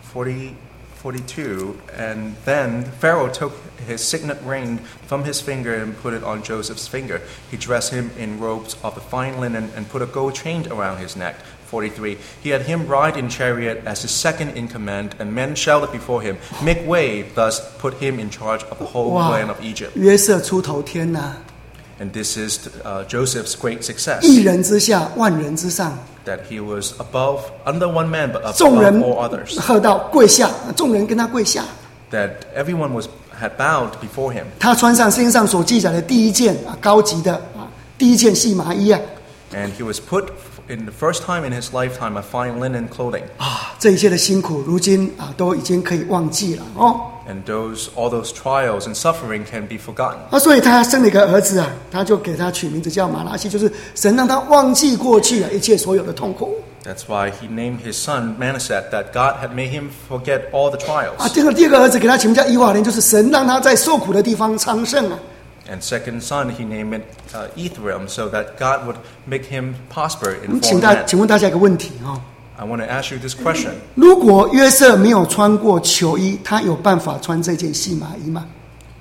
Speaker 2: 42. And then Pharaoh took his signet ring from his finger and put it on Joseph's finger. He dressed him in robes of fine linen and put a gold chain around his neck. 43. He had him ride in chariot as his second in command, and men shouted before him, "Make way!" Thus put him in charge of the whole
Speaker 1: 哇
Speaker 2: land of Egypt.
Speaker 1: 约瑟出头天呐、
Speaker 2: And this is Joseph's great success,
Speaker 1: 一人之下，万人之上。
Speaker 2: that he was under one man, but
Speaker 1: 众
Speaker 2: above
Speaker 1: 人
Speaker 2: all others.
Speaker 1: 喝道跪下，众人跟他跪下。
Speaker 2: That everyone had bowed before him.
Speaker 1: 他穿上圣经上所记载的第一件高级的第一件细麻衣啊。
Speaker 2: And he was put in the first time in his lifetime a fine linen clothing.
Speaker 1: 这一切的辛苦，如今都已经可以忘记了哦。
Speaker 2: And all those trials and suffering can be forgotten.
Speaker 1: 所以他生了一个儿子啊，他就给他取名字叫马拉西，就是神让他忘记过去一切所有的痛苦。
Speaker 2: That's why he named his son Manasseh, that God had made him forget all the trials.
Speaker 1: 第二个儿子给他起名叫以法莲，就是神让他在受苦的地方昌盛啊。
Speaker 2: And second son, he named it Ephraim, so that God would make him prosper in
Speaker 1: 请
Speaker 2: foreign land.
Speaker 1: 问大家一个问题
Speaker 2: I want to ask you this question.
Speaker 1: 如果约瑟没有穿过囚衣，他有办法穿这件细麻衣吗？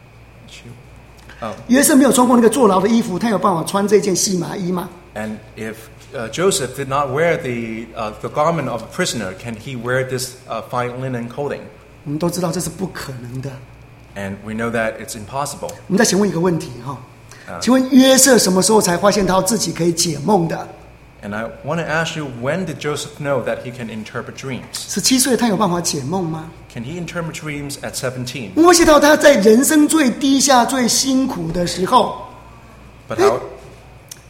Speaker 1: 约瑟没有穿过那个坐牢的衣服，他有办法穿这件细麻衣吗？
Speaker 2: And if Joseph did not wear the garment of a prisoner, can he wear this fine linen clothing?
Speaker 1: 我们都知道这是不可能的。
Speaker 2: And we know that it's impossible.
Speaker 1: 我们再请问一个问题请问约瑟什么时候才发现他自己可以解梦的？
Speaker 2: And I want to ask you, when did Joseph know that he can interpret dreams?
Speaker 1: 17岁他有办法解梦吗？
Speaker 2: Can he interpret dreams at 17?
Speaker 1: 我写到他在人生最低下、最辛苦的时候，
Speaker 2: But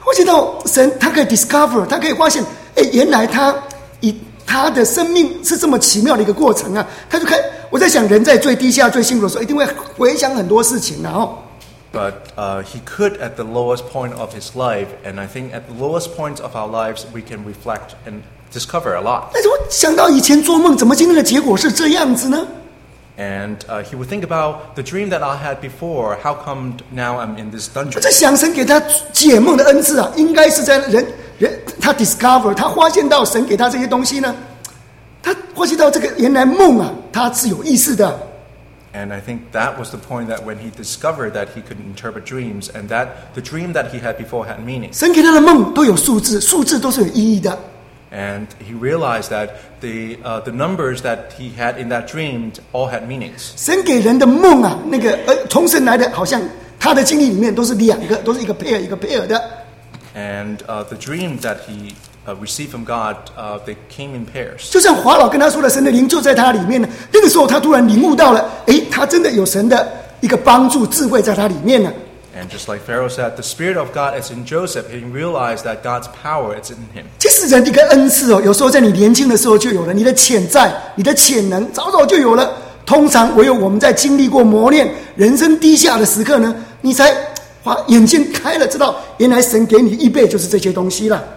Speaker 1: 发现到神，他可以 discover， 他可以发现，原来他的生命是这么奇妙的一个过程啊！他就我在想，人在最低下、最辛苦的时候，一定会回想很多事情，然后。
Speaker 2: But he could at the lowest point of his life, and I think at the lowest points of our lives, we can reflect and discover a lot.
Speaker 1: 但是我想到以前做梦，怎么今天的结果是这样子呢？
Speaker 2: And he would think about the dream that I had before. How come now I'm in this dungeon?
Speaker 1: 我在想，神给他解梦的恩赐啊，应该是在人他 discover， 他发现到神给他这些东西呢，他发现到这个原来梦啊，它是有意思的。
Speaker 2: And I think that was the point that when he discovered that he could interpret dreams, and that the dream that he had before had meaning.
Speaker 1: 神给他的梦都有数字，数字都是有意义的。
Speaker 2: And he realized that the numbers that he had in that dream all had meanings.
Speaker 1: 神给人的梦啊，那个从神来的，好像他的经历里面都是两个，都是一个 pair 一个 pair 的。
Speaker 2: And the dream that he received from God, they came in pairs.
Speaker 1: 就像法老跟他说的，神的灵就在他里面呢。那个时候他突然领悟到了，他真的有神的一个帮助智慧在他里面呢。
Speaker 2: And just like Pharaoh said, the Spirit of God is in Joseph. He realized that God's power is in him.
Speaker 1: 其实人的一个恩赐有时候在你年轻的时候就有了，你的潜在、你的潜能早早就有了。通常唯有我们在经历过磨练、人生低下的时刻呢，你才眼睛开了，知道原来神给你预备就是这些东西了。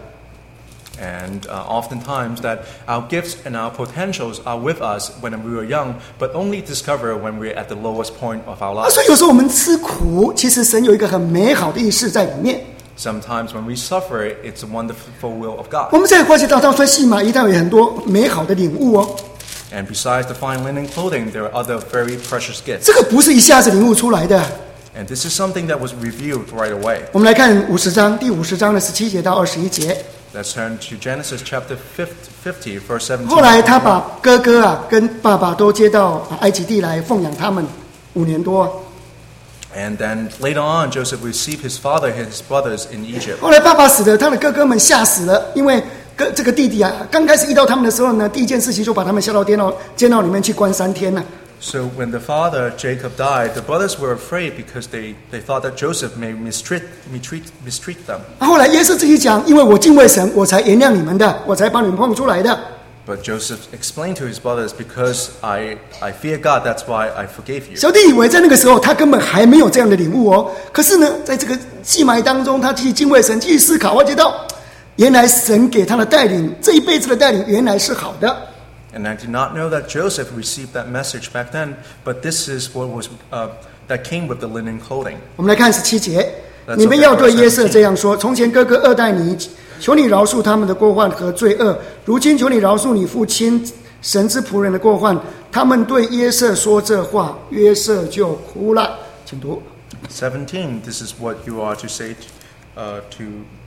Speaker 2: And oftentimes that our gifts and our potentials are with us when we were young, but only discover when we're at the lowest point of our lives.
Speaker 1: 所以有时候我们吃苦，其实神有一个很美好的意思在里面。
Speaker 2: Sometimes when we suffer, it's a wonderful will of God.
Speaker 1: 我们再发现到说细麻一定有很多美好的领悟哦。
Speaker 2: And besides the fine linen clothing, there are other very precious gifts.
Speaker 1: 这个不是一下子领悟出来的。
Speaker 2: And this is something that was revealed right away.
Speaker 1: 我们来看50章第50章的17节到21节。
Speaker 2: Let's turn to Genesis chapter 50, verse 17.
Speaker 1: 后来他把哥哥啊跟爸爸都接到埃及地来奉养他们5年多。
Speaker 2: And then later on, Joseph received his father and his brothers in Egypt.
Speaker 1: 后来爸爸死了，他的哥哥们吓死了，因为这个弟弟啊，刚开始遇到他们的时候呢，第一件事情就把他们下到监牢里面去关3天了。
Speaker 2: So when the father Jacob died, the brothers were afraid because they thought that Joseph may mistreat them.
Speaker 1: 后来约瑟自己讲，因为我敬畏神，我才原谅你们的，我才把你们放出来的。
Speaker 2: But Joseph explained to his brothers, because I fear God, that's why I forgave you.
Speaker 1: 小弟以为在那个时候他根本还没有这样的领悟哦。可是呢，在这个细埋当中，他继续敬畏神，继续思考，我觉得原来神给他的带领，这一辈子的带领原来是好的。
Speaker 2: And I did not know that Joseph received that message back then, but this is what was that came with the linen clothing.
Speaker 1: 我们来看17节，你们要对约瑟这样说：从前哥哥恶待你，求你饶恕他们的过犯和罪恶。如今求你饶恕你父亲神之仆人的过犯。他们对约瑟说这话，约瑟就哭了。请读。
Speaker 2: 17. This is what you are to say to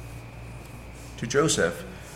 Speaker 2: Joseph.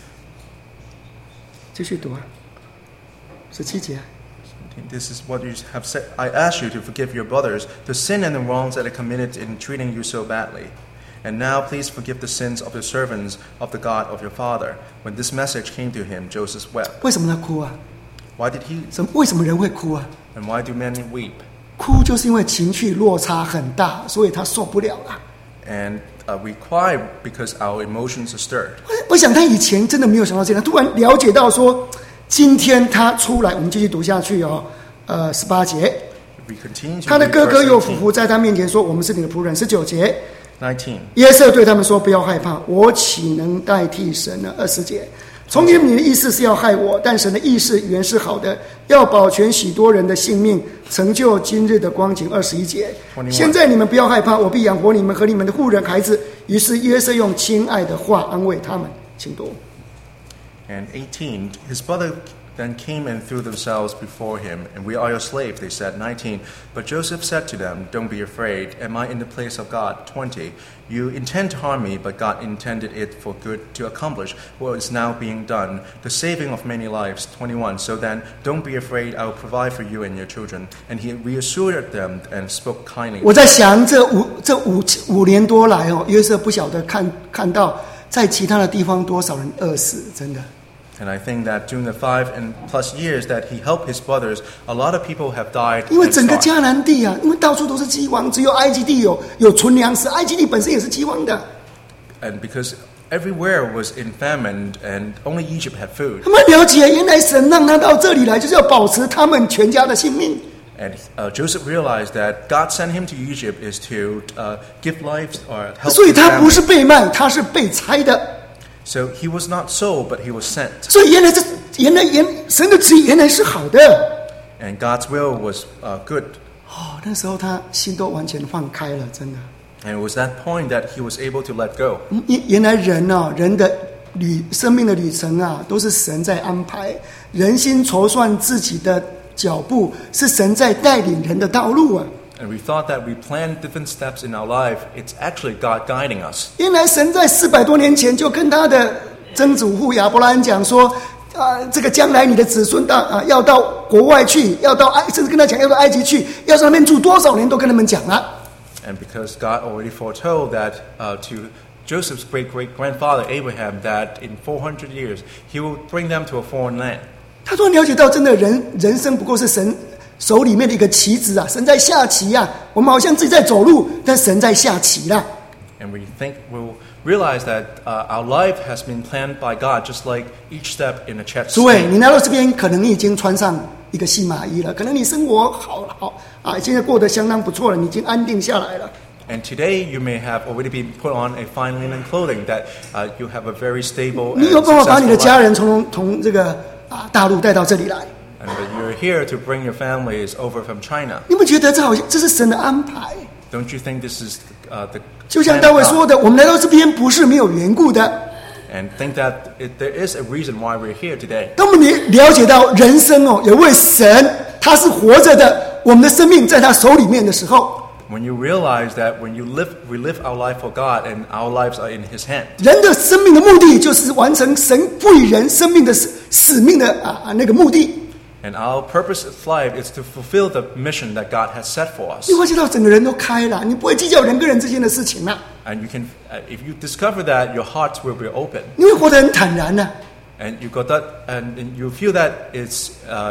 Speaker 1: 继续读啊。17节。
Speaker 2: This is what you have said. I ask you to forgive your brothers the sin and the wrongs that they committed in treating you so badly. And now please forgive the sins of the servants of the God of your father. When this message came to him, Joseph wept.
Speaker 1: 为什么他哭啊？
Speaker 2: Why did he?
Speaker 1: 为什么人会哭啊？
Speaker 2: And why do men weep?
Speaker 1: 哭就是因为情绪落差很大，所以他受不了了。
Speaker 2: And we cry because our emotions are stirred.
Speaker 1: 我想他以前真的没有想到这样，突然了解到说，今天他出来，我们继续读下去哦。18节，他的哥哥又俯伏在他面前说：“我们是你的仆人。”19节。
Speaker 2: 19.
Speaker 1: 约瑟对他们说：“不要害怕，我岂能代替神呢？”20节，从前你的意思是要害我，但神的意思原是好的，要保全许多人的性命，成就今日的光景。21节，现在你们不要害怕，我必养活你们和你们的妇人孩子。于是约瑟用亲爱的话安慰他们。请读。
Speaker 2: And 18, his brother then came and threw themselves before him, and we are your slaves, they said. 19, but Joseph said to them, don't be afraid. Am I in the place of God? 20, you intend to harm me, but God intended it for good to accomplish what is now being done, the saving of many lives. 21, so then don't be afraid. I will provide for you and your children. And he reassured them and spoke kindly.
Speaker 1: 我在想这五年多来哦，约瑟不晓得看到在其他的地方多少人饿死，真的。
Speaker 2: And I think that during the 5+ years that he helped his brothers, a lot of people have died.
Speaker 1: 因为整个迦南地啊，因为到处都是饥荒，只有埃及地有存粮食，埃及地本身也是饥荒的。
Speaker 2: And because everywhere was in famine and only Egypt had food.
Speaker 1: 他们了解，原来神让他到这里来，就是要保持他们全家的性命。
Speaker 2: And Joseph realized that God sent him to Egypt is to give life or help
Speaker 1: 所以
Speaker 2: his
Speaker 1: 他不
Speaker 2: family.
Speaker 1: 是被卖，他是被拆的。
Speaker 2: So he was not sold, but he was sent.
Speaker 1: 所以原来神的旨意原来是好的。
Speaker 2: And God's will was good.
Speaker 1: 哦，那时候他心都完全放开了，真的。
Speaker 2: And it was that point that he was able to let go.
Speaker 1: 原来人人的生命的旅程啊，都是神在安排。人心筹算自己的脚步，是神在带领人的道路啊。
Speaker 2: And we thought that we planned different steps in our life. It's actually God guiding us.
Speaker 1: 原来神在400多年前就跟他的曾祖父亚伯拉罕讲说，这个将来你的子孙要到国外去，甚至跟他讲要到埃及去，要在那边住多少年，都跟他们讲了。
Speaker 2: And because God already foretold that to Joseph's great-great-grandfather Abraham that in 400 years he will bring them to a foreign land. 他
Speaker 1: 突然了解到，真的人生不过是神手里面的一个棋子啊，神在下棋啊，我们好像自己在走路，但神在下棋啦。
Speaker 2: And we'll realize that our life has been planned by God, just like each step in a chess
Speaker 1: 诸位，
Speaker 2: game.
Speaker 1: 你来到这边，可能你已经穿上一个细麻衣了，可能你生活好现在过得相当不错了，你已经安定下来了。
Speaker 2: And today you may have already been put on a fine linen clothing that you have a very stable
Speaker 1: 你
Speaker 2: and
Speaker 1: 有办法把你的
Speaker 2: successful
Speaker 1: 家
Speaker 2: life.
Speaker 1: 人从这个大陆带到这里来？
Speaker 2: And that you're here to bring your families over from China.
Speaker 1: 你不觉得这是神的安排？
Speaker 2: Don't you think this is the
Speaker 1: 就像
Speaker 2: plan
Speaker 1: 大
Speaker 2: of
Speaker 1: 卫说
Speaker 2: God?
Speaker 1: 的，我们来到这边不是没有缘故的。
Speaker 2: And think that there is a reason why we're here today.
Speaker 1: 当我们了解到人生有位神，他是活着的，我们的生命在他手里面的时候，
Speaker 2: When you realize that when we live our life for God and our lives are in His hand.
Speaker 1: 人的生命的目的就是完成神赋予人生命的使命的那个目的。
Speaker 2: And our purpose of life is to fulfill the mission that God has set for us.
Speaker 1: 你会知道整个人都开了，你不会计较人跟人之间的事情了，
Speaker 2: And you can, if you discover that, your hearts will be open.
Speaker 1: 你会活得很坦然了。
Speaker 2: And you got that, and you feel that it's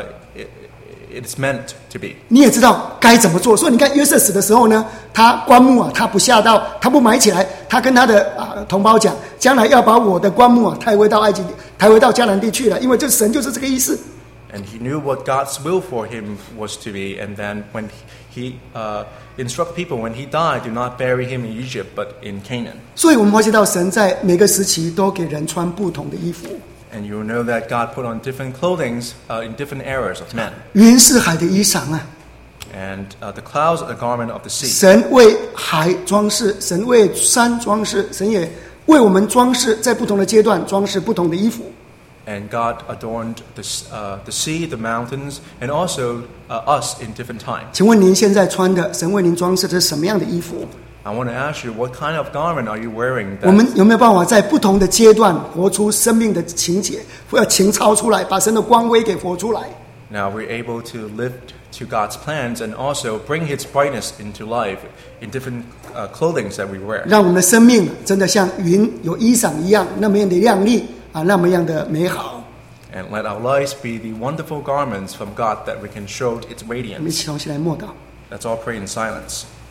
Speaker 2: meant to be.
Speaker 1: 你也知道该怎么做，所以你看约瑟死的时候呢，他棺木他不下到，他不埋起来，他跟他的同胞讲，将来要把我的棺木抬回到埃及，抬回到迦南地去了，因为这神就是这个意思。
Speaker 2: And he knew what God's will for him was to be. And then when he instructed people, when he died, do not bury him in Egypt, but in Canaan.
Speaker 1: 所以我们发现到神在每个时期都给人穿不同的衣服。
Speaker 2: And you know that God put on different clothings in different eras of men.
Speaker 1: 云是海的衣裳啊，
Speaker 2: And the clouds are the garment of the sea.
Speaker 1: 神为海装饰，神为山装饰，神也为我们装饰，在不同的阶段装饰不同的衣服。
Speaker 2: And God adorned the sea, the mountains, and also us in different times.
Speaker 1: 请问您现在穿的，神为您装饰的是什么样的衣服？
Speaker 2: I want to ask you, what kind of garment are you wearing?
Speaker 1: 我们有没有办法在不同的阶段活出生命的情节，或情操出来，把神的光辉给活出来？
Speaker 2: Now we're able to live to God's plans and also bring His brightness into life in different clothings that we wear.
Speaker 1: 让我们的生命真的像云有衣裳一样，那么样的亮丽那么样的美好。
Speaker 2: And let our lives be the wonderful garments from God that we can show its
Speaker 1: 我们一
Speaker 2: radiance.
Speaker 1: 起同心来默祷。
Speaker 2: Let's all pray in silence.